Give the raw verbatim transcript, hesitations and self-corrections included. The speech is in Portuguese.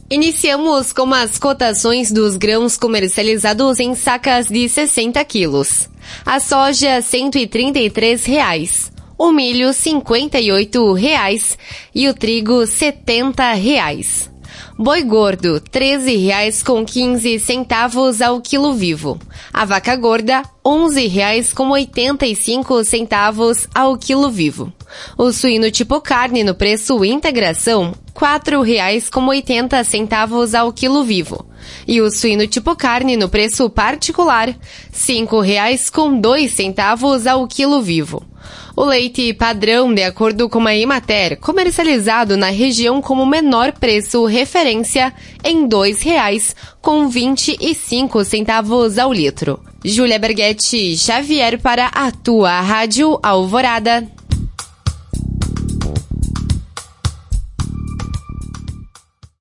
Iniciamos com as cotações dos grãos comercializados em sacas de sessenta quilos. A soja, cento e trinta e três reais. O milho, cinquenta e oito reais. E o trigo, setenta reais. Boi gordo, treze reais com quinze centavos ao quilo vivo. A vaca gorda, onze reais com oitenta e cinco centavos ao quilo vivo. O suíno tipo carne no preço integração, quatro reais com oitenta centavos ao quilo vivo. E o suíno tipo carne no preço particular, cinco reais com dois centavos ao quilo vivo. O leite padrão, de acordo com a Emater, comercializado na região como menor preço referência em dois reais com vinte e cinco centavos ao litro. Júlia Berghetti Xavier para a tua Rádio Alvorada.